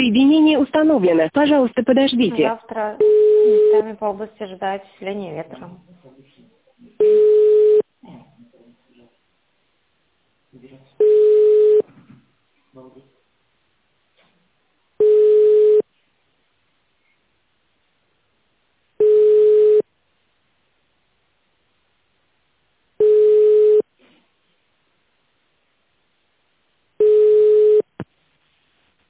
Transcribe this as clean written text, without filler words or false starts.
Соединение установлено. Пожалуйста, подождите. Завтра местами по области ожидается силение ветра.